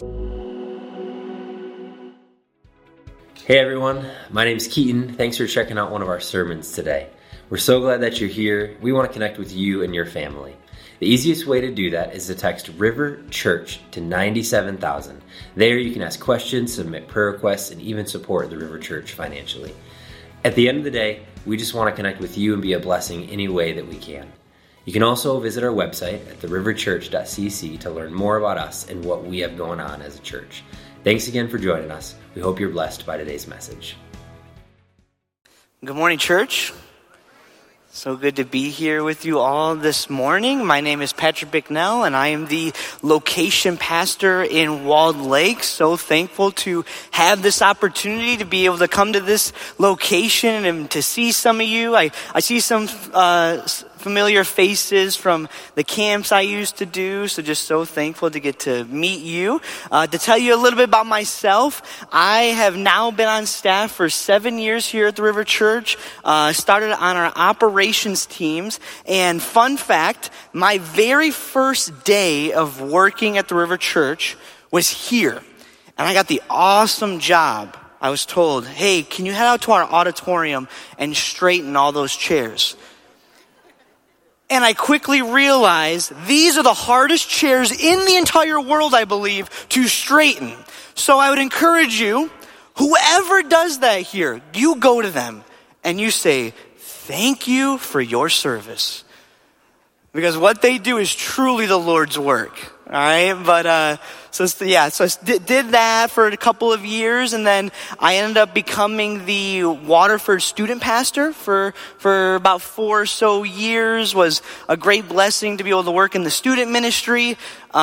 Hey everyone, my name is Keaton. Thanks for checking out one of our sermons today. We're so glad that you're here. We want to connect with you and your family. The easiest way to do that is to text River Church to 97,000. There you can ask questions, submit prayer requests, and even support the River Church financially. At the end of the day, we just want to connect with you and be a blessing any way that we can. You can also visit our website at theriverchurch.cc to learn more about us and what we have going on as a church. Thanks again for joining us. We hope you're blessed by today's message. Good morning, church. So good to be here with you all this morning. My name is Patrick Bicknell, and I am the location pastor in Walled Lake. So thankful to have this opportunity to be able to come to this location and to see some of you. I see some familiar faces from the camps I used to do, so just so thankful to get to meet you. To tell you a little bit about myself, I have now been on staff for 7 years here at the River Church. Started on our operations teams, and fun fact, my very first day of working at the River Church was here, and I got the awesome job. I was told, hey, can you head out to our auditorium and straighten all those chairs? And I quickly realized these are the hardest chairs in the entire world, I believe, to straighten. So I would encourage you, whoever does that here, you go to them and you say, thank you for your service. Because what they do is truly the Lord's work. All right, but so I did that for a couple of years, and then I ended up becoming the Waterford student pastor for about 4 or so years. Was a great blessing to be able to work in the student ministry.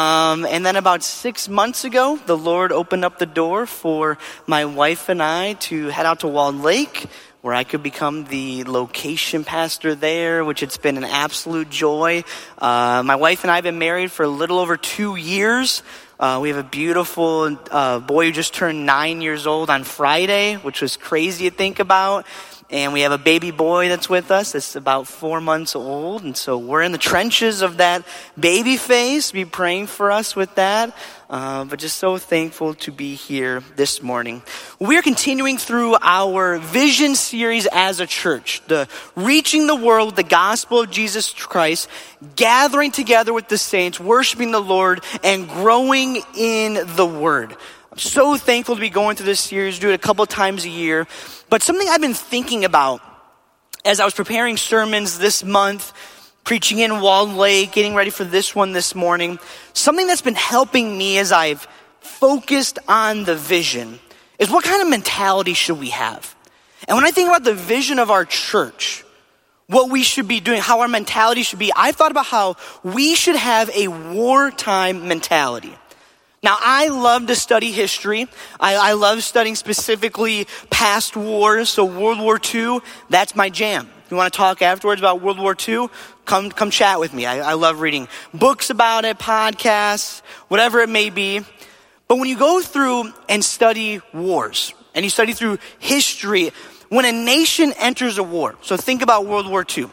And then about 6 months ago, the Lord opened up the door for my wife and I to head out to Walled Lake, where I could become the location pastor there, which it's been an absolute joy. My wife and I have been married for a little over 2 years. We have a beautiful boy who just turned 9 years old on Friday, which was crazy to think about. And we have a baby boy that's with us that's about 4 months old. And so we're in the trenches of that baby phase. Be praying for us with that. But just so thankful to be here this morning. We're continuing through our vision series as a church. The reaching the world with the gospel of Jesus Christ, gathering together with the saints, worshiping the Lord, and growing in the Word. I'm so thankful to be going through this series, do it a couple of times a year. But something I've been thinking about as I was preparing sermons this month, preaching in Walled Lake, getting ready for this one this morning, something that's been helping me as I've focused on the vision is what kind of mentality should we have? And when I think about the vision of our church, what we should be doing, how our mentality should be, I've thought about how we should have a wartime mentality. Now, I love to study history. I love studying specifically past wars. So World War II, that's my jam. If you want to talk afterwards about World War II, come chat with me. I love reading books about it, podcasts, whatever it may be. But when you go through and study wars, and you study through history, when a nation enters a war, so think about World War II,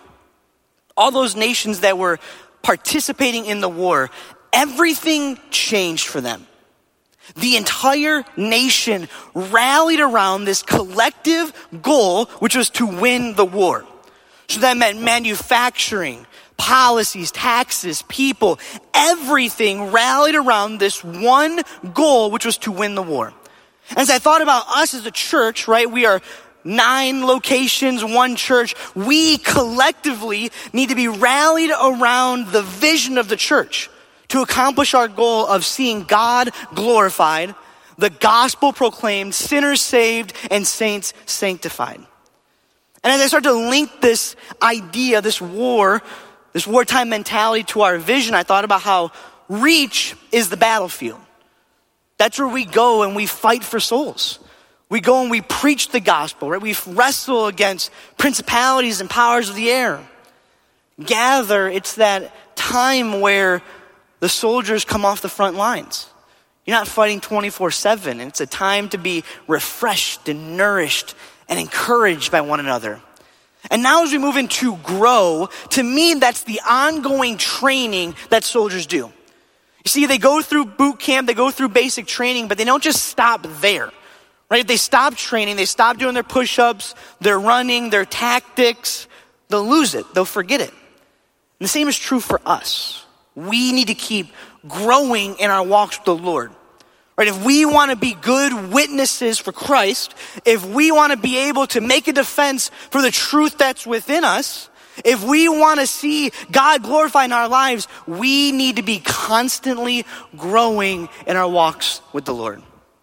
all those nations that were participating in the war, everything changed for them. The entire nation rallied around this collective goal, which was to win the war. So that meant manufacturing, policies, taxes, people, everything rallied around this one goal, which was to win the war. As I thought about us as a church, right, we are 9 locations, 1 church. We collectively need to be rallied around the vision of the church to accomplish our goal of seeing God glorified, the gospel proclaimed, sinners saved, and saints sanctified. And as I start to link this idea, this wartime mentality to our vision, I thought about how reach is the battlefield. That's where we go and we fight for souls. We go and we preach the gospel, right? We wrestle against principalities and powers of the air. Gather, it's that time where the soldiers come off the front lines. You're not fighting 24/7, and it's a time to be refreshed and nourished and encouraged by one another. And now as we move into grow, to me, that's the ongoing training that soldiers do. You see, they go through boot camp, they go through basic training, but they don't just stop there, right? If they stop training, they stop doing their push-ups, their running, their tactics, they'll lose it, they'll forget it. And the same is true for us. We need to keep growing in our walks with the Lord. Right? If we want to be good witnesses for Christ, if we want to be able to make a defense for the truth that's within us, if we want to see God glorified in our lives, we need to be constantly growing in our walks with the Lord.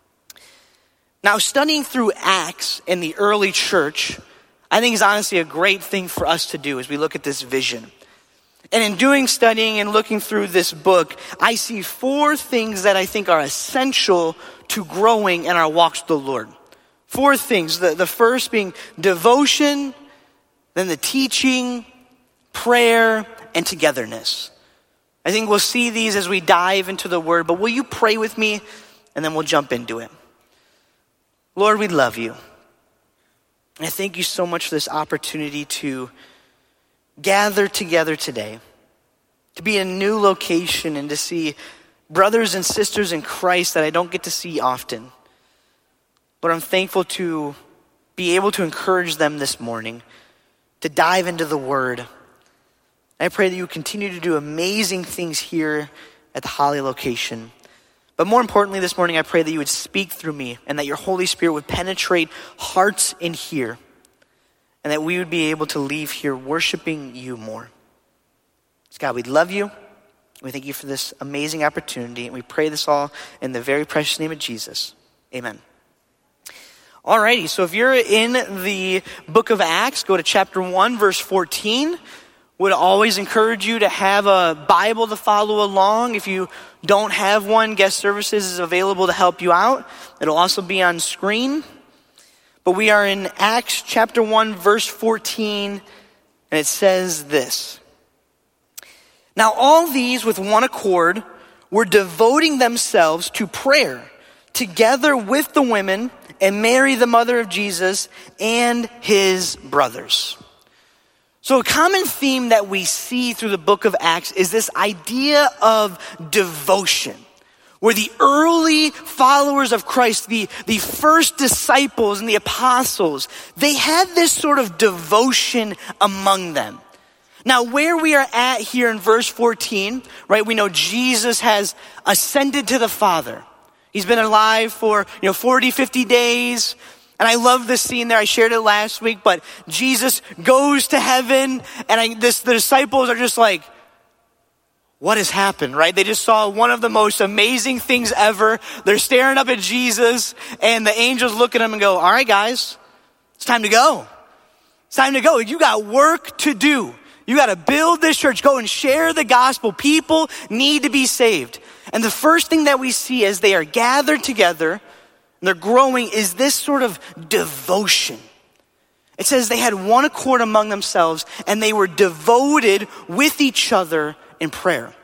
Now, studying through Acts in the early church, I think is honestly a great thing for us to do as we look at this vision. And in doing studying and looking through this book, I see 4 things that I think are essential to growing in our walks with the Lord. 4 things. The first being devotion, then the teaching, prayer, and togetherness. I think we'll see these as we dive into the word, but will you pray with me? And then we'll jump into it. Lord, we love you. And I thank you so much for this opportunity to gather together today, to be in a new location and to see brothers and sisters in Christ that I don't get to see often. But I'm thankful to be able to encourage them this morning, to dive into the word. I pray that you continue to do amazing things here at the Holly location. But more importantly this morning, I pray that you would speak through me and that your Holy Spirit would penetrate hearts in here, and that we would be able to leave here worshiping you more. So God, we love you. We thank you for this amazing opportunity. And we pray this all in the very precious name of Jesus. Amen. Alrighty, so if you're in the book of Acts, go to chapter 1, verse 14. Would always encourage you to have a Bible to follow along. If you don't have one, guest services is available to help you out. It'll also be on screen. But we are in Acts chapter 1, verse 14, and it says this. Now all these with one accord were devoting themselves to prayer, together with the women and Mary, the mother of Jesus, and his brothers. So a common theme that we see through the book of Acts is this idea of devotion, where the early followers of Christ, the first disciples and the apostles, they had this sort of devotion among them. Now, where we are at here in verse 14, right, we know Jesus has ascended to the Father. He's been alive for, 40, 50 days. And I love this scene there. I shared it last week, but Jesus goes to heaven, and the disciples are just like, what has happened, right? They just saw one of the most amazing things ever. They're staring up at Jesus, and the angels look at him and go, all right, guys, it's time to go. It's time to go. You got work to do. You got to build this church. Go and share the gospel. People need to be saved. And the first thing that we see as they are gathered together and they're growing is this sort of devotion. It says they had one accord among themselves and they were devoted with each other in prayer.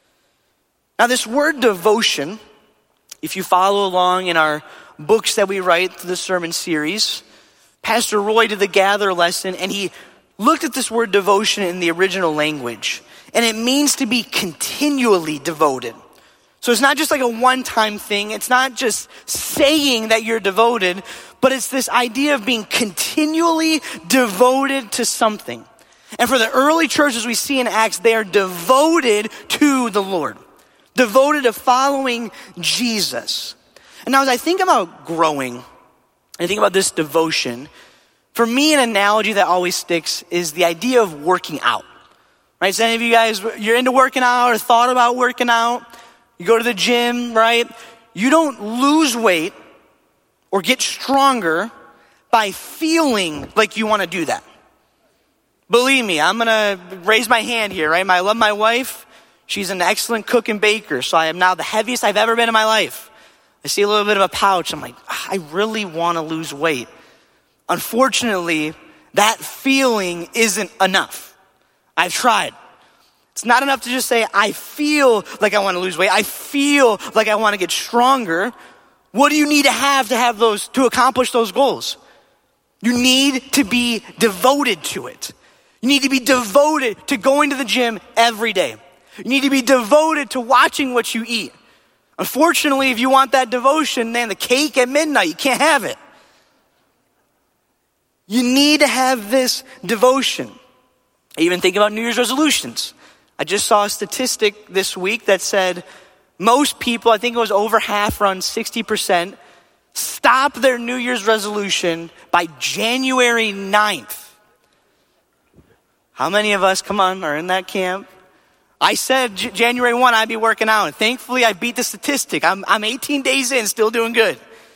Now this word devotion, if you follow along in our books that we write through the sermon series, Pastor Roy did the Gather lesson and he looked at this word devotion in the original language. And it means to be continually devoted. So it's not just like a one-time thing. It's not just saying that you're devoted, but it's this idea of being continually devoted to something. And for the early churches we see in Acts, they are devoted to the Lord. Devoted to following Jesus. And now as I think about growing, I think about this devotion, for me an analogy that always sticks is the idea of working out. Right? So any of you guys, you're into working out or thought about working out, you go to the gym, right? You don't lose weight or get stronger by feeling like you want to do that. Believe me, I'm going to raise my hand here, right? I love my wife. She's an excellent cook and baker, so I am now the heaviest I've ever been in my life. I see a little bit of a pouch. I'm like, I really want to lose weight. Unfortunately, that feeling isn't enough. I've tried. It's not enough to just say, I feel like I want to lose weight. I feel like I want to get stronger. What do you need to have those, to accomplish those goals? You need to be devoted to it. You need to be devoted to going to the gym every day. You need to be devoted to watching what you eat. Unfortunately, if you want that devotion, man, the cake at midnight, you can't have it. You need to have this devotion. I even think about New Year's resolutions. I just saw a statistic this week that said most people, I think it was over half, around 60%, stop their New Year's resolution by January 9th. How many of us, come on, are in that camp? I said January 1, I'd be working out. And thankfully, I beat the statistic. I'm 18 days in, still doing good.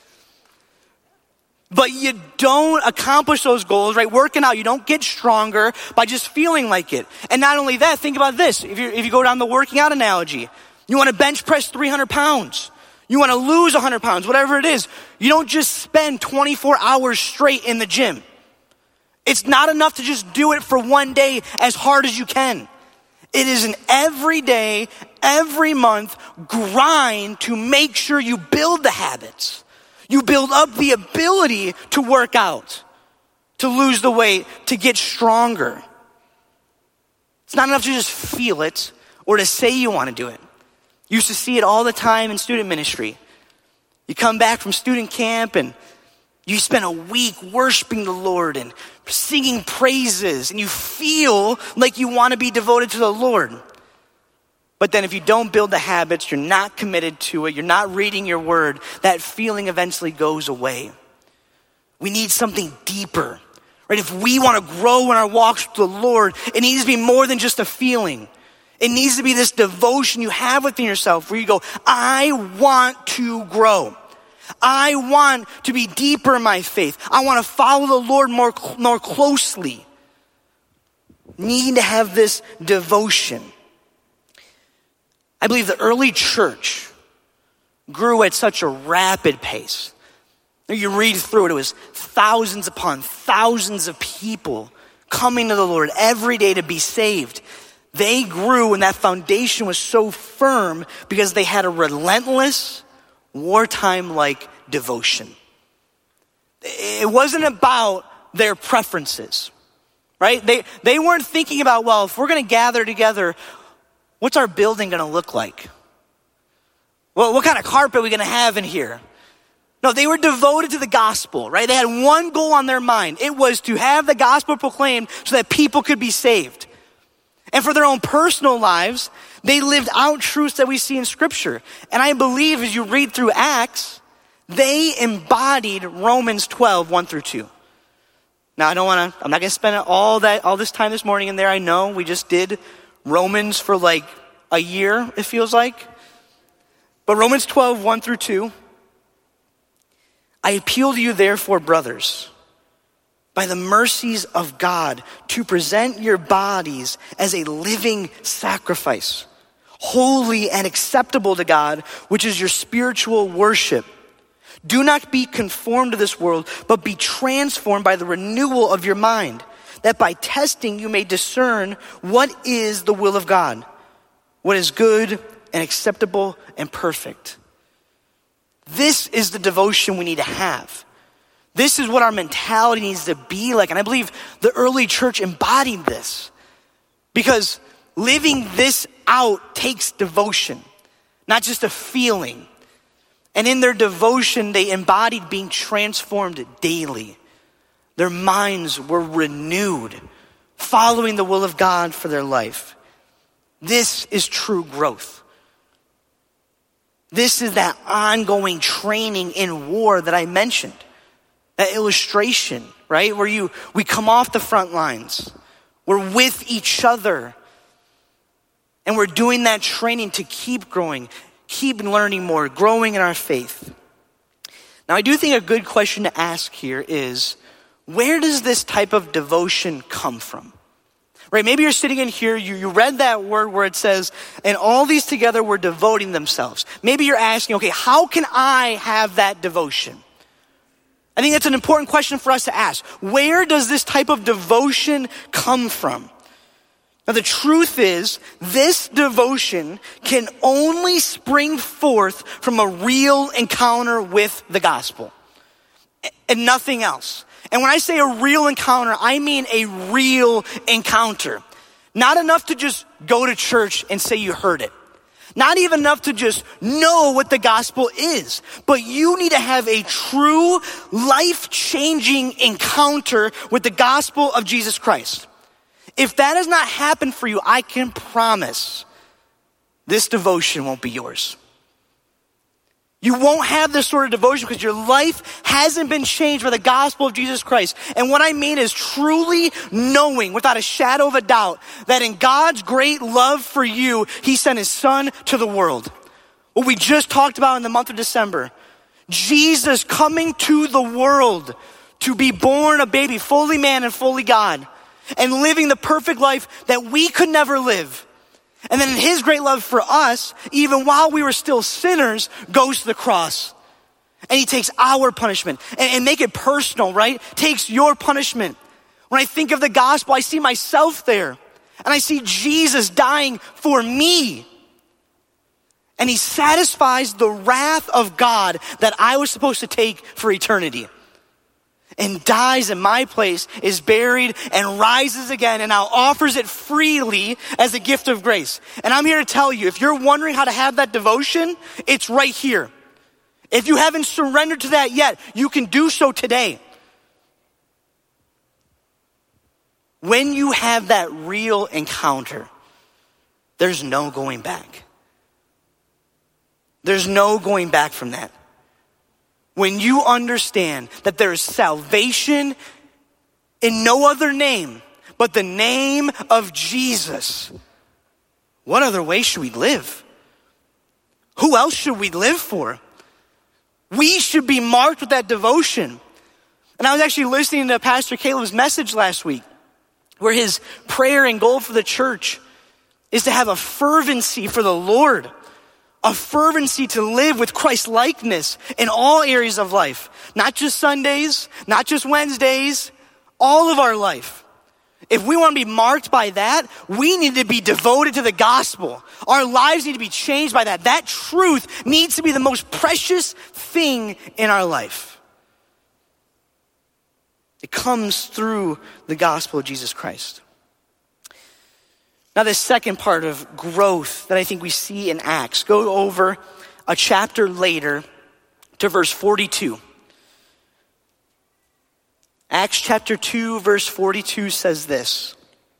But you don't accomplish those goals, right? Working out, you don't get stronger by just feeling like it. And not only that, think about this. If you go down the working out analogy, you want to bench press 300 pounds. You want to lose 100 pounds, whatever it is. You don't just spend 24 hours straight in the gym. It's not enough to just do it for one day as hard as you can. It is an everyday, every month grind to make sure you build the habits. You build up the ability to work out, to lose the weight, to get stronger. It's not enough to just feel it or to say you want to do it. You used to see it all the time in student ministry. You come back from student camp and you spend a week worshiping the Lord and singing praises, and you feel like you want to be devoted to the Lord. But then if you don't build the habits, you're not committed to it, you're not reading your word, that feeling eventually goes away. We need something deeper, right? If we want to grow in our walks with the Lord, it needs to be more than just a feeling. It needs to be this devotion you have within yourself where you go, I want to grow. I want to be deeper in my faith. I want to follow the Lord more closely. Need to have this devotion. I believe the early church grew at such a rapid pace. You read through it, it was thousands upon thousands of people coming to the Lord every day to be saved. They grew and that foundation was so firm because they had a relentless, wartime-like devotion. It wasn't about their preferences, right? They weren't thinking about, well, if we're going to gather together, what's our building going to look like? Well, what kind of carpet are we going to have in here? No, they were devoted to the gospel, right? They had one goal on their mind. It was to have the gospel proclaimed so that people could be saved. And for their own personal lives, they lived out truths that we see in Scripture. And I believe as you read through Acts, they embodied Romans 12, 1 through 2. Now, I'm not going to spend all this time this morning in there. I know we just did Romans for like a year, it feels like. But Romans 12, 1 through 2. I appeal to you, therefore, brothers, by the mercies of God, to present your bodies as a living sacrifice, holy and acceptable to God, which is your spiritual worship. Do not be conformed to this world, but be transformed by the renewal of your mind, that by testing you may discern what is the will of God, what is good and acceptable and perfect. This is the devotion we need to have. This is what our mentality needs to be like. And I believe the early church embodied this. Because living this out takes devotion, not just a feeling. And in their devotion, they embodied being transformed daily. Their minds were renewed, following the will of God for their life. This is true growth. This is that ongoing training in war that I mentioned. That illustration, right? Where we come off the front lines. We're with each other. And we're doing that training to keep growing, keep learning more, growing in our faith. Now, I do think a good question to ask here is, where does this type of devotion come from? Right? Maybe you're sitting in here, you read that word where it says, and all these together were devoting themselves. Maybe you're asking, okay, how can I have that devotion? I think that's an important question for us to ask. Where does this type of devotion come from? Now, the truth is, this devotion can only spring forth from a real encounter with the gospel and nothing else. And when I say a real encounter, I mean a real encounter. Not enough to just go to church and say you heard it. Not even enough to just know what the gospel is, but you need to have a true life-changing encounter with the gospel of Jesus Christ. If that has not happened for you, I can promise this devotion won't be yours. You won't have this sort of devotion because your life hasn't been changed by the gospel of Jesus Christ. And what I mean is truly knowing without a shadow of a doubt that in God's great love for you, he sent his son to the world. What we just talked about in the month of December. Jesus coming to the world to be born a baby, fully man and fully God, and living the perfect life that we could never live. And then in his great love for us, even while we were still sinners, goes to the cross. And he takes our punishment and make it personal, right? Takes your punishment. When I think of the gospel, I see myself there. And I see Jesus dying for me. And he satisfies the wrath of God that I was supposed to take for eternity. And dies in my place, is buried, and rises again, and now offers it freely as a gift of grace. And I'm here to tell you, if you're wondering how to have that devotion, it's right here. If you haven't surrendered to that yet, you can do so today. When you have that real encounter, there's no going back. There's no going back from that. When you understand that there is salvation in no other name but the name of Jesus, what other way should we live? Who else should we live for? We should be marked with that devotion. And I was actually listening to Pastor Caleb's message last week, where his prayer and goal for the church is to have a fervency for the Lord. A fervency to live with Christ-likeness in all areas of life. Not just Sundays, not just Wednesdays, all of our life. If we want to be marked by that, we need to be devoted to the gospel. Our lives need to be changed by that. That truth needs to be the most precious thing in our life. It comes through the gospel of Jesus Christ. Now, the second part of growth that I think we see in Acts, go over a chapter later to verse 42. Acts chapter 2, verse 42 says this.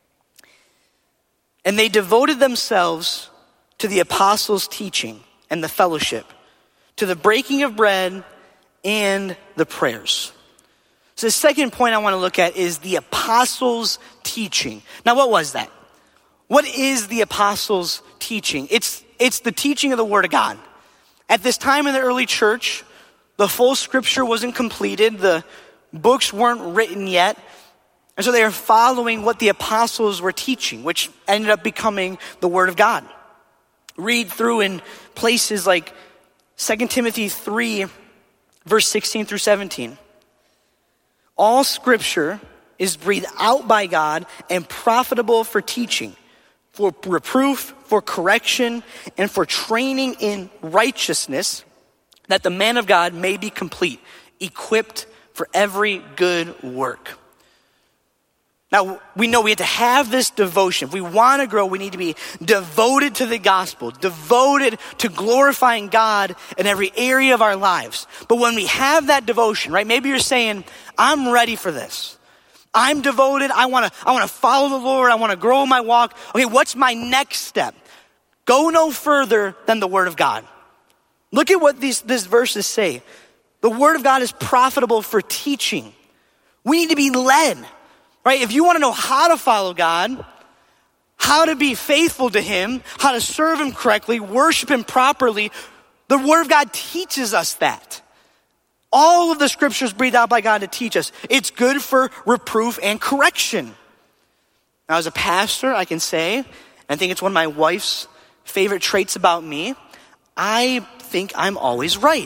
And they devoted themselves to the apostles' teaching and the fellowship, to the breaking of bread and the prayers. So the second point I want to look at is the apostles' teaching. Now, what was that? What is the apostles' teaching? It's the teaching of the Word of God. At this time in the early church, the full scripture wasn't completed. The books weren't written yet. And so they are following what the apostles were teaching, which ended up becoming the Word of God. Read through in places like 2 Timothy 3, verse 16 through 17. All scripture is breathed out by God and profitable for teaching, for reproof, for correction, and for training in righteousness, that the man of God may be complete, equipped for every good work. Now, we know we have to have this devotion. If we want to grow, we need to be devoted to the gospel, devoted to glorifying God in every area of our lives. But when we have that devotion, right, maybe you're saying, I'm ready for this. I'm devoted. I want to follow the Lord. I want to grow in my walk. Okay, what's my next step? Go no further than the Word of God. Look at what these verses say. The Word of God is profitable for teaching. We need to be led, right? If you want to know how to follow God, how to be faithful to Him, how to serve Him correctly, worship Him properly, the Word of God teaches us that. All of the scriptures breathed out by God to teach us. It's good for reproof and correction. Now, as a pastor, I can say, I think it's one of my wife's favorite traits about me, I think I'm always right.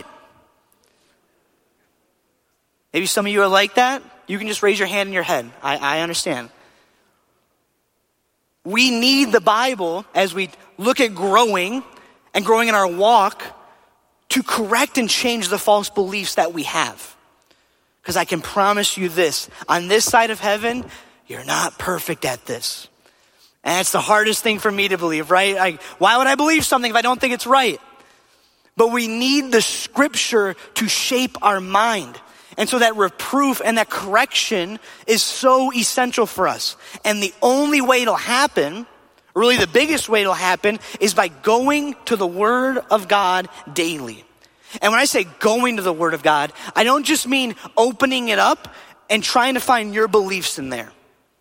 Maybe some of you are like that. You can just raise your hand in your head. I understand. We need the Bible as we look at growing and growing in our walk to correct and change the false beliefs that we have. Because I can promise you this, on this side of heaven, you're not perfect at this. And it's the hardest thing for me to believe, right? Why would I believe something if I don't think it's right? But we need the scripture to shape our mind. And so that reproof and that correction is so essential for us. And the only way it'll happen, really the biggest way it'll happen, is by going to the Word of God daily. And when I say going to the Word of God, I don't just mean opening it up and trying to find your beliefs in there.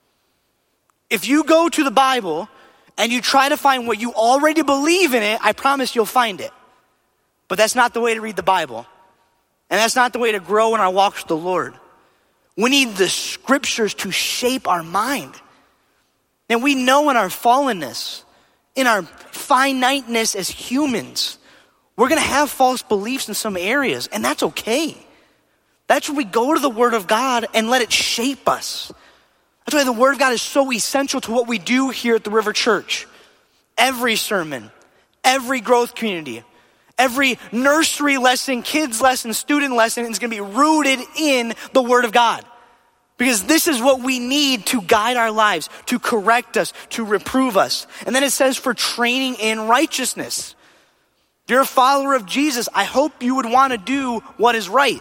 If you go to the Bible and you try to find what you already believe in it, I promise you'll find it. But that's not the way to read the Bible. And that's not the way to grow in our walk with the Lord. We need the scriptures to shape our mind. And we know in our fallenness, in our finiteness as humans, we're going to have false beliefs in some areas, and that's okay. That's when we go to the Word of God and let it shape us. That's why the Word of God is so essential to what we do here at the River Church. Every sermon, every growth community, every nursery lesson, kids lesson, student lesson is going to be rooted in the Word of God. Because this is what we need to guide our lives, to correct us, to reprove us. And then it says for training in righteousness. If you're a follower of Jesus, I hope you would want to do what is right.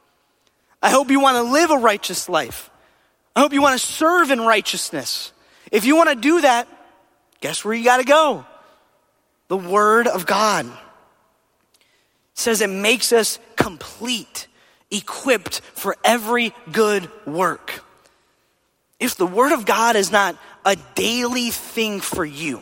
I hope you want to live a righteous life. I hope you want to serve in righteousness. If you want to do that, guess where you got to go? The Word of God. It says it makes us complete, equipped for every good work. If the Word of God is not a daily thing for you,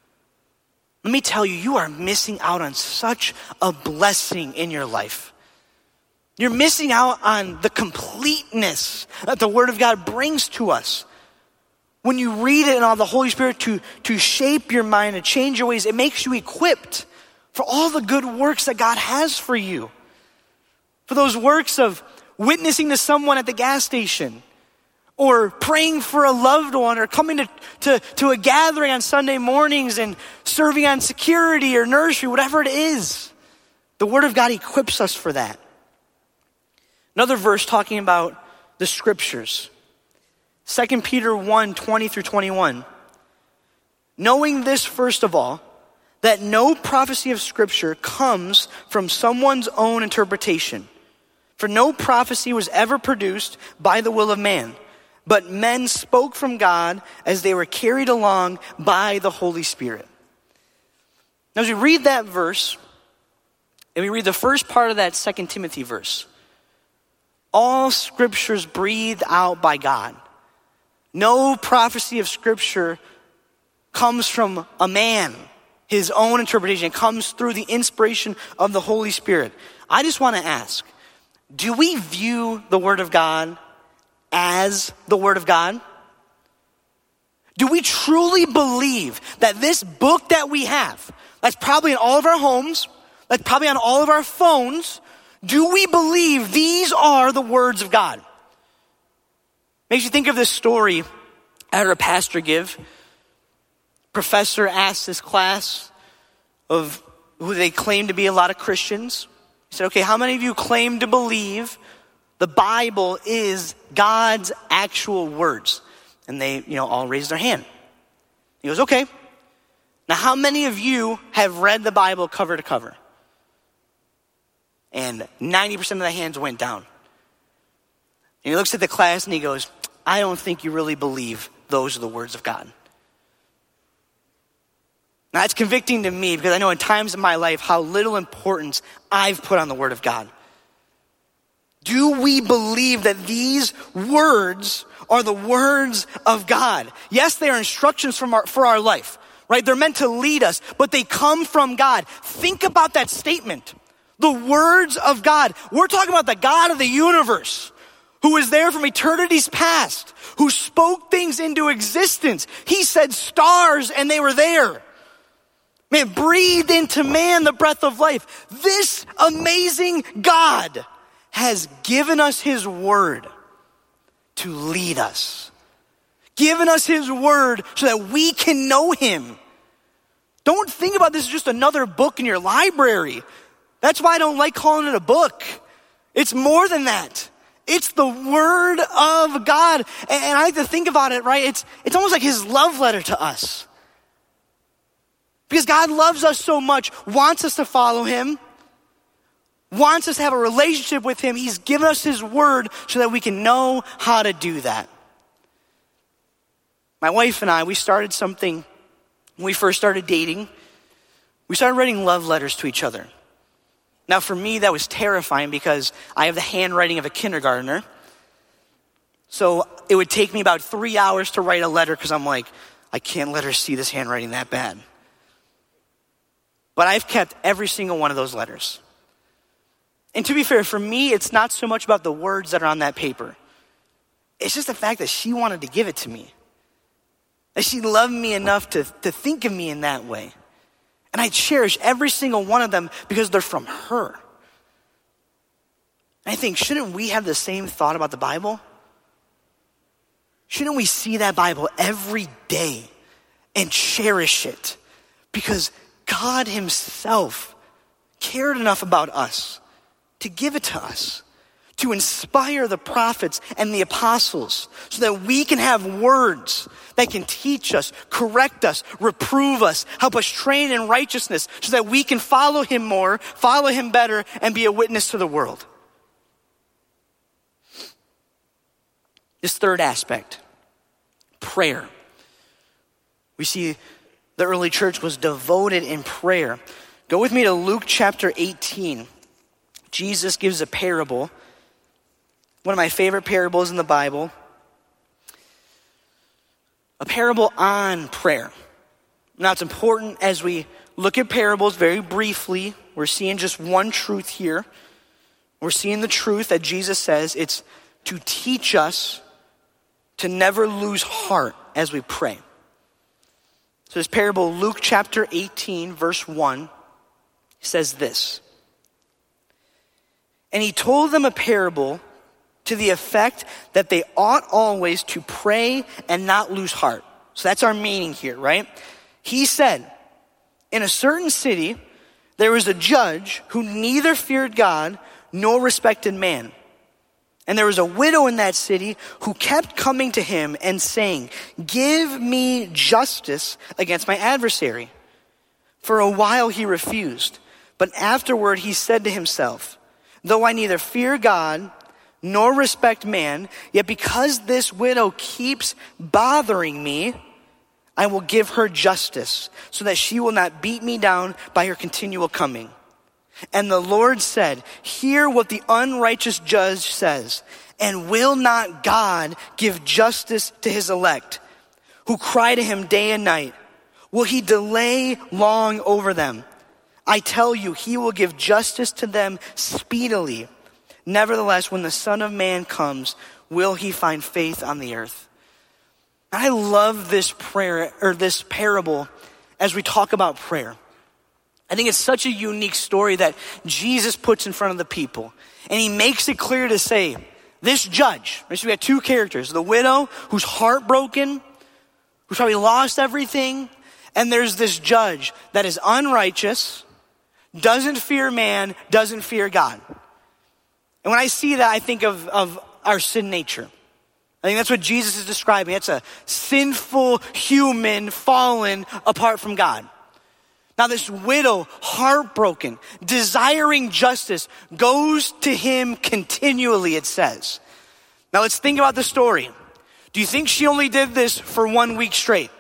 let me tell you, you are missing out on such a blessing in your life. You're missing out on the completeness that the Word of God brings to us. When you read it and allow the Holy Spirit to shape your mind and change your ways, it makes you equipped for all the good works that God has for you. For those works of witnessing to someone at the gas station, or praying for a loved one, or coming to a gathering on Sunday mornings and serving on security or nursery, whatever it is. The Word of God equips us for that. Another verse talking about the scriptures. 2 Peter 1, 20 through 21. Knowing this first of all, that no prophecy of scripture comes from someone's own interpretation. For no prophecy was ever produced by the will of man, but men spoke from God as they were carried along by the Holy Spirit. Now as we read that verse, and we read the first part of that 2 Timothy verse, all scriptures breathed out by God. No prophecy of scripture comes from a man, his own interpretation. It comes through the inspiration of the Holy Spirit. I just want to ask, do we view the Word of God as the Word of God? Do we truly believe that this book that we have, that's probably in all of our homes, that's probably on all of our phones, do we believe these are the words of God? Makes you think of this story I heard a pastor give. Professor asked his class of who they claim to be a lot of Christians. He said, okay, how many of you claim to believe the Bible is God's actual words? And they, all raised their hand. He goes, okay. Now, how many of you have read the Bible cover to cover? And 90% of the hands went down. And he looks at the class and he goes, I don't think you really believe those are the words of God. Now, it's convicting to me because I know in times in my life how little importance I've put on the Word of God. Do we believe that these words are the words of God? Yes, they are instructions for our life, right? They're meant to lead us, but they come from God. Think about that statement. The words of God. We're talking about the God of the universe, who is there from eternity's past, who spoke things into existence. He said stars and they were there. Man, breathed into man the breath of life. This amazing God has given us his word to lead us. Given us his word so that we can know him. Don't think about this as just another book in your library. That's why I don't like calling it a book. It's more than that. It's the word of God. And I like to think about it, right? It's almost like his love letter to us. Because God loves us so much, wants us to follow him, wants us to have a relationship with him. He's given us his word so that we can know how to do that. My wife and I, we started something when we first started dating. We started writing love letters to each other. Now for me, that was terrifying because I have the handwriting of a kindergartner. So it would take me about 3 hours to write a letter because I'm like, I can't let her see this handwriting that bad. But I've kept every single one of those letters. And to be fair, for me, it's not so much about the words that are on that paper. It's just the fact that she wanted to give it to me. That she loved me enough to think of me in that way. And I cherish every single one of them because they're from her. And I think, shouldn't we have the same thought about the Bible? Shouldn't we see that Bible every day and cherish it? Because God himself cared enough about us to give it to us, to inspire the prophets and the apostles so that we can have words that can teach us, correct us, reprove us, help us train in righteousness so that we can follow him more, follow him better, and be a witness to the world. This third aspect, prayer. We see the early church was devoted in prayer. Go with me to Luke chapter 18. Jesus gives a parable, one of my favorite parables in the Bible, a parable on prayer. Now it's important as we look at parables very briefly, we're seeing just one truth here. We're seeing the truth that Jesus says it's to teach us to never lose heart as we pray. So this parable, Luke chapter 18, verse 1, says this. And he told them a parable to the effect that they ought always to pray and not lose heart. So that's our meaning here, right? He said, in a certain city, there was a judge who neither feared God nor respected man. And there was a widow in that city who kept coming to him and saying, give me justice against my adversary. For a while he refused, but afterward he said to himself, though I neither fear God nor respect man, yet because this widow keeps bothering me, I will give her justice so that she will not beat me down by her continual coming. And the Lord said, hear what the unrighteous judge says, and will not God give justice to his elect, who cry to him day and night? Will he delay long over them? I tell you, he will give justice to them speedily. Nevertheless, when the Son of Man comes, will he find faith on the earth? I love this prayer, or this parable, as we talk about prayer. I think it's such a unique story that Jesus puts in front of the people. And he makes it clear to say, this judge, so we have two characters, the widow who's heartbroken, who's probably lost everything, and there's this judge that is unrighteous, doesn't fear man, doesn't fear God. And when I see that, I think of our sin nature. I think that's what Jesus is describing. It's a sinful human fallen apart from God. Now this widow, heartbroken, desiring justice, goes to him continually, it says. Now let's think about the story. Do you think she only did this for 1 week straight?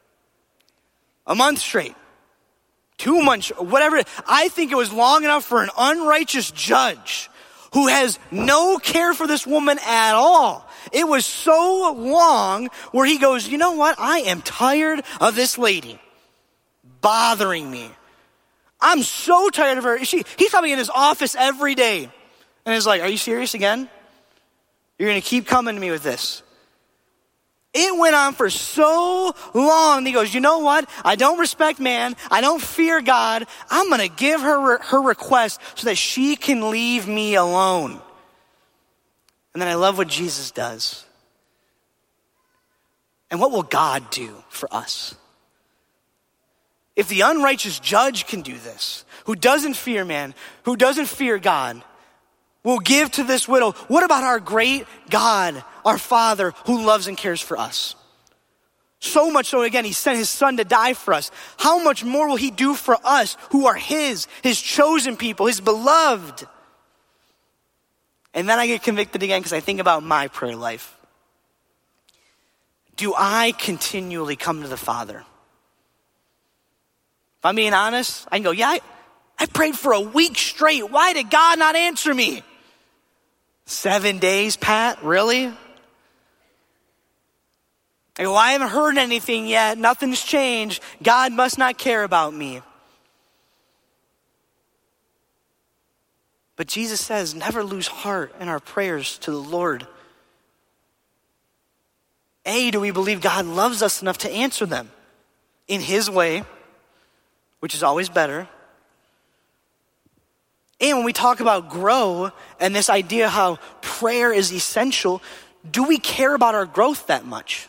A month straight? 2 months, whatever. I think it was long enough for an unrighteous judge who has no care for this woman at all. It was so long where he goes, you know what? I am tired of this lady bothering me. I'm so tired of her. He's probably in his office every day. And he's like, are you serious again? You're going to keep coming to me with this. It went on for so long. He goes, you know what? I don't respect man. I don't fear God. I'm going to give her her request so that she can leave me alone. And then I love what Jesus does. And what will God do for us? If the unrighteous judge can do this, who doesn't fear man, who doesn't fear God, We'll give to this widow. What about our great God, our Father, who loves and cares for us? So much so, again, he sent his son to die for us. How much more will he do for us who are his chosen people, his beloved? And then I get convicted again because I think about my prayer life. Do I continually come to the Father? If I'm being honest, I can go, yeah, I prayed for a week straight. Why did God not answer me? 7 days, Pat, really? I go, I haven't heard anything yet. Nothing's changed. God must not care about me. But Jesus says, never lose heart in our prayers to the Lord. Do we believe God loves us enough to answer them in his way, which is always better. And when we talk about grow and this idea how prayer is essential, do we care about our growth that much?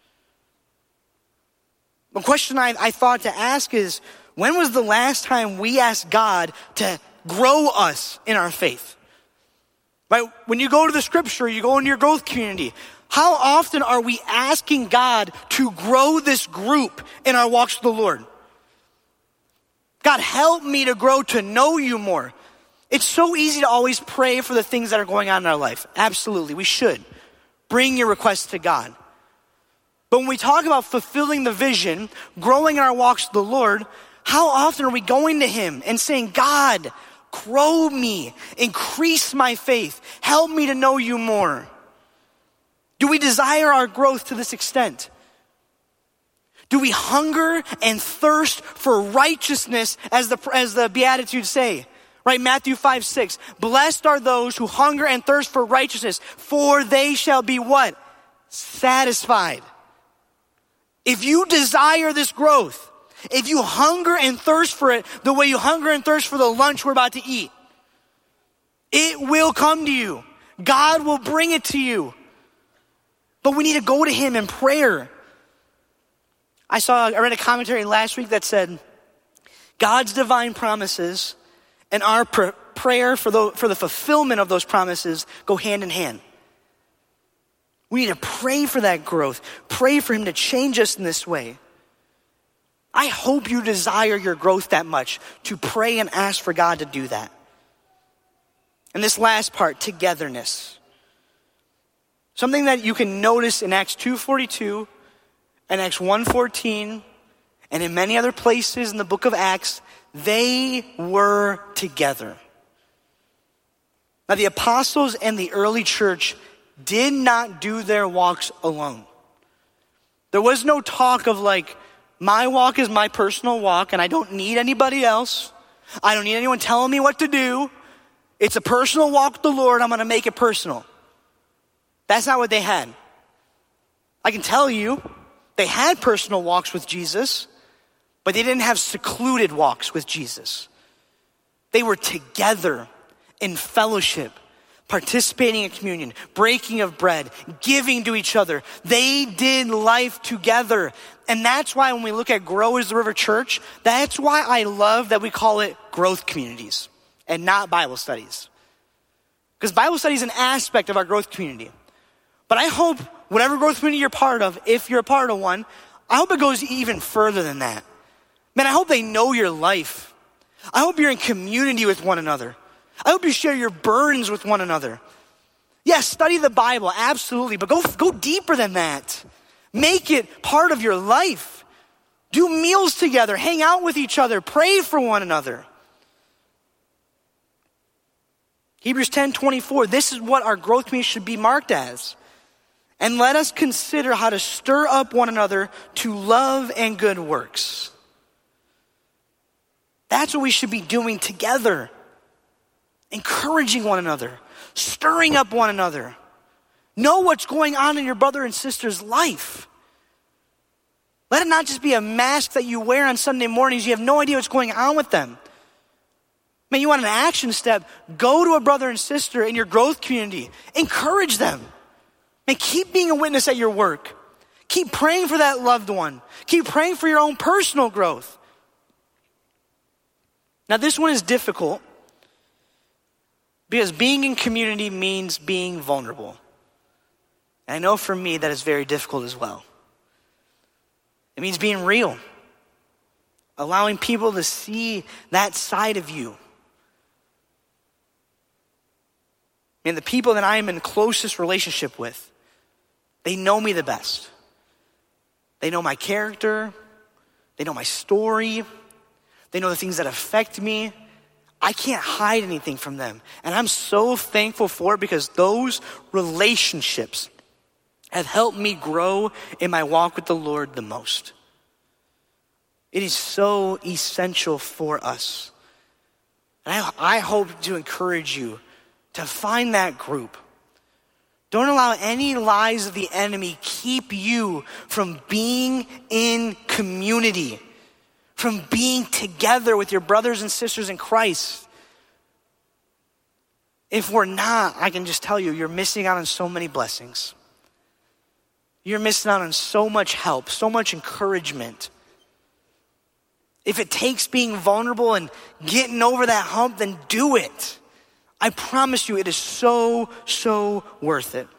The question I thought to ask is, when was the last time we asked God to grow us in our faith? Right? When you go to the scripture, you go into your growth community, how often are we asking God to grow this group in our walks with the Lord? God, help me to grow to know you more. It's so easy to always pray for the things that are going on in our life. Absolutely, we should. Bring your requests to God. But when we talk about fulfilling the vision, growing in our walks with the Lord, how often are we going to him and saying, God, grow me, increase my faith, help me to know you more? Do we desire our growth to this extent? Do we hunger and thirst for righteousness as the Beatitudes say? Right, Matthew 5:6. Blessed are those who hunger and thirst for righteousness, for they shall be what? Satisfied. If you desire this growth, if you hunger and thirst for it the way you hunger and thirst for the lunch we're about to eat, it will come to you. God will bring it to you. But we need to go to him in prayer. I read a commentary last week that said, God's divine promises and our prayer for the fulfillment of those promises go hand in hand. We need to pray for that growth. Pray for him to change us in this way. I hope you desire your growth that much, to pray and ask for God to do that. And this last part, togetherness. Something that you can notice in Acts 2:42 and Acts 1:14 and in many other places in the book of Acts, they were together. Now the apostles and the early church did not do their walks alone. There was no talk of like, my walk is my personal walk and I don't need anybody else. I don't need anyone telling me what to do. It's a personal walk with the Lord. I'm going to make it personal. That's not what they had. I can tell you, they had personal walks with Jesus, but they didn't have secluded walks with Jesus. They were together in fellowship, participating in communion, breaking of bread, giving to each other. They did life together. And that's why when we look at Grow as the River Church, that's why I love that we call it growth communities and not Bible studies. Because Bible study is an aspect of our growth community. But I hope whatever growth community you're part of, if you're a part of one, I hope it goes even further than that. Man, I hope they know your life. I hope you're in community with one another. I hope you share your burdens with one another. Yes, study the Bible, absolutely, but go deeper than that. Make it part of your life. Do meals together, hang out with each other, pray for one another. Hebrews 10:24, this is what our growth community should be marked as. And let us consider how to stir up one another to love and good works. That's what we should be doing together. Encouraging one another, stirring up one another. Know what's going on in your brother and sister's life. Let it not just be a mask that you wear on Sunday mornings. You have no idea what's going on with them. Man, you want an action step, go to a brother and sister in your growth community. Encourage them. Man, keep being a witness at your work. Keep praying for that loved one. Keep praying for your own personal growth. Now, this one is difficult Because being in community means being vulnerable. And I know for me that is very difficult as well. It means being real. Allowing people to see that side of you. And the people that I am in closest relationship with, they know me the best. They know my character. They know my story. They know the things that affect me. I can't hide anything from them. And I'm so thankful for it because those relationships have helped me grow in my walk with the Lord the most. It is so essential for us. And I hope to encourage you to find that group. Don't allow any lies of the enemy keep you from being in community, from being together with your brothers and sisters in Christ. If we're not, I can just tell you, you're missing out on so many blessings. You're missing out on so much help, so much encouragement. If it takes being vulnerable and getting over that hump, then do it. I promise you, it is so, so worth it.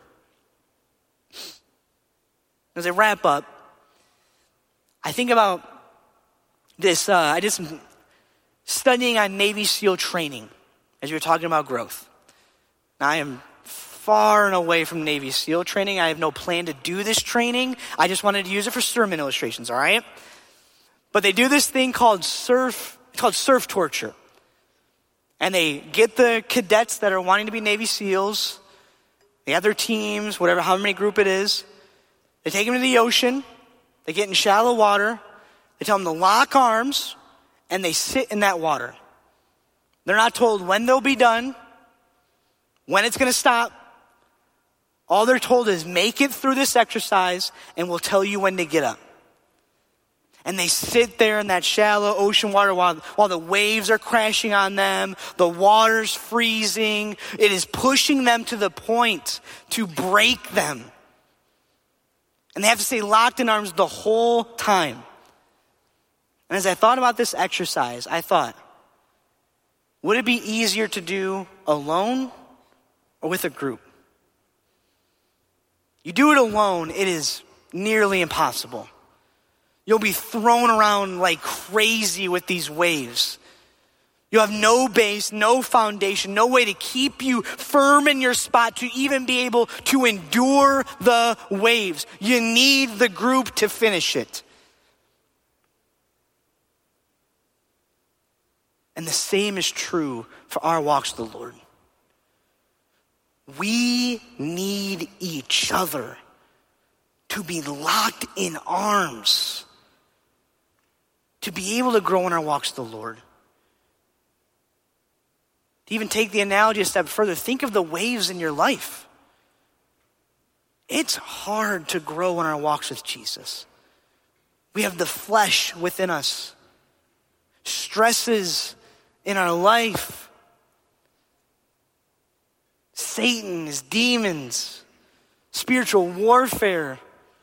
As I wrap up, I think about this. I did some studying on Navy SEAL training as you were talking about growth. Now, I am far and away from Navy SEAL training. I have no plan to do this training. I just wanted to use it for sermon illustrations, all right? But they do this thing called surf torture. And they get the cadets that are wanting to be Navy SEALs. They have their teams, whatever, however many group it is. They take them to the ocean. They get in shallow water. They tell them to lock arms, and they sit in that water. They're not told when they'll be done, when it's going to stop. All they're told is make it through this exercise, and we'll tell you when to get up. And they sit there in that shallow ocean water while the waves are crashing on them. The water's freezing. It is pushing them to the point to break them. And they have to stay locked in arms the whole time. And as I thought about this exercise, I thought, would it be easier to do alone or with a group? You do it alone, it is nearly impossible. You'll be thrown around like crazy with these waves. You have no base, no foundation, no way to keep you firm in your spot to even be able to endure the waves. You need the group to finish it. And the same is true for our walks with the Lord. We need each other to be locked in arms, to be able to grow in our walks with the Lord. To even take the analogy a step further, think of the waves in your life. It's hard to grow in our walks with Jesus. We have the flesh within us, stresses in our life, Satan, his demons, spiritual warfare.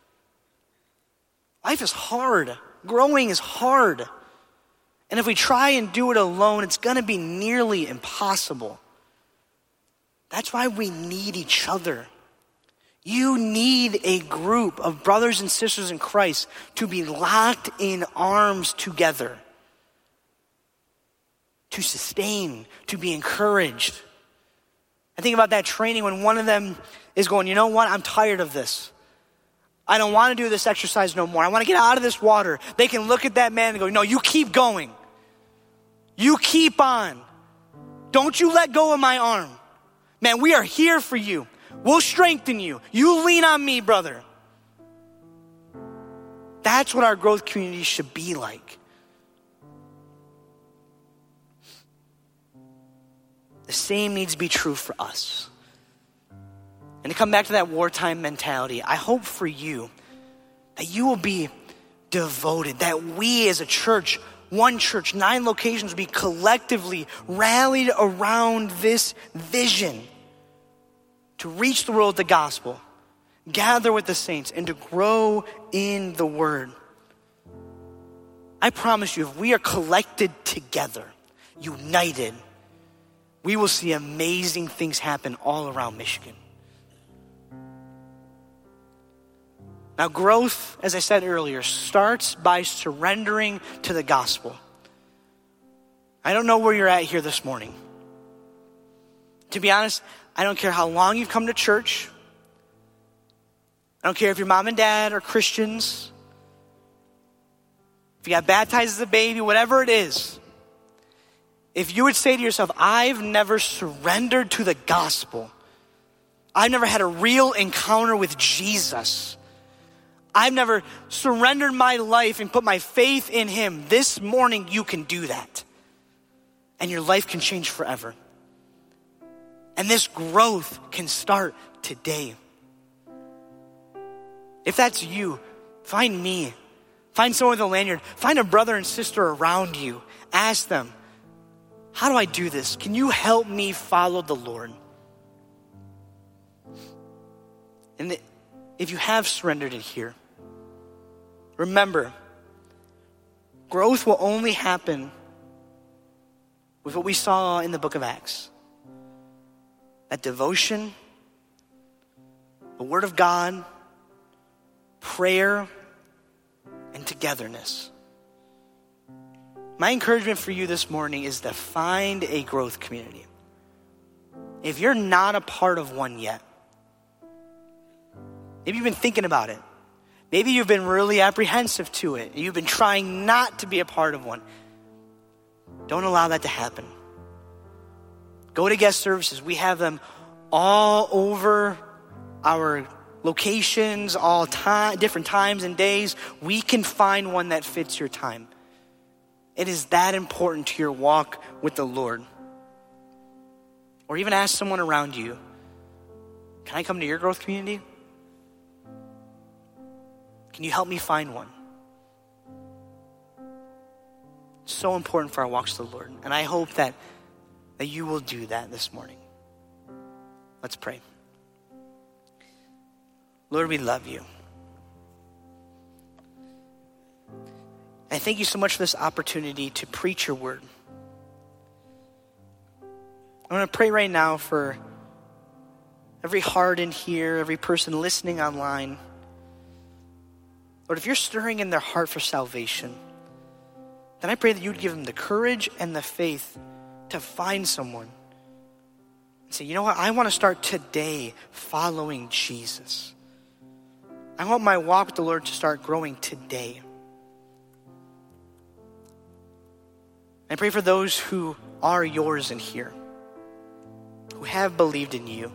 Life is hard. Growing is hard. And if we try and do it alone, it's going to be nearly impossible. That's why we need each other. You need a group of brothers and sisters in Christ to be locked in arms together, to sustain, to be encouraged. I think about that training when one of them is going, you know what, I'm tired of this. I don't want to do this exercise no more. I want to get out of this water. They can look at that man and go, no, you keep going. You keep on. Don't you let go of my arm. Man, we are here for you. We'll strengthen you. You lean on me, brother. That's what our growth community should be like. The same needs to be true for us. And to come back to that wartime mentality, I hope for you that you will be devoted, that we as a church, one church, 9 locations, will be collectively rallied around this vision to reach the world with the gospel, gather with the saints, and to grow in the word. I promise you, if we are collected together, united, we will see amazing things happen all around Michigan. Now, growth, as I said earlier, starts by surrendering to the gospel. I don't know where you're at here this morning. To be honest, I don't care how long you've come to church. I don't care if your mom and dad are Christians. If you got baptized as a baby, whatever it is. If you would say to yourself, I've never surrendered to the gospel. I've never had a real encounter with Jesus. I've never surrendered my life and put my faith in him. This morning you can do that. And your life can change forever. And this growth can start today. If that's you, find me. Find someone with a lanyard. Find a brother and sister around you. Ask them, how do I do this? Can you help me follow the Lord? And if you have surrendered it here, remember, growth will only happen with what we saw in the book of Acts. That devotion, the word of God, prayer, and togetherness. My encouragement for you this morning is to find a growth community. If you're not a part of one yet, maybe you've been thinking about it. Maybe you've been really apprehensive to it. You've been trying not to be a part of one. Don't allow that to happen. Go to guest services. We have them all over our locations, different times and days. We can find one that fits your time. It is that important to your walk with the Lord. Or even ask someone around you, can I come to your growth community? Can you help me find one? It's so important for our walks with the Lord. And I hope that you will do that this morning. Let's pray. Lord, we love you. I thank you so much for this opportunity to preach your word. I want to pray right now for every heart in here, every person listening online. Lord, if you're stirring in their heart for salvation, then I pray that you would give them the courage and the faith to find someone and say, you know what, I want to start today following Jesus. I want my walk with the Lord to start growing today. I pray for those who are yours in here, who have believed in you,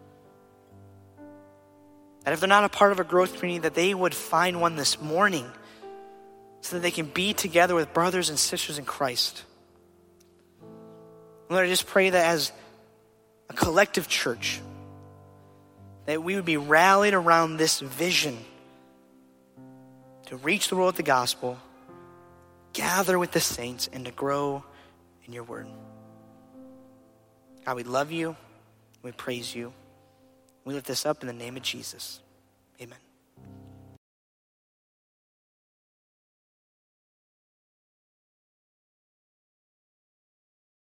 that if they're not a part of a growth community, that they would find one this morning so that they can be together with brothers and sisters in Christ. Lord, I just pray that as a collective church, that we would be rallied around this vision to reach the world with the gospel, gather with the saints, and to grow in your word. God, we love you. We praise you. We lift this up in the name of Jesus. Amen.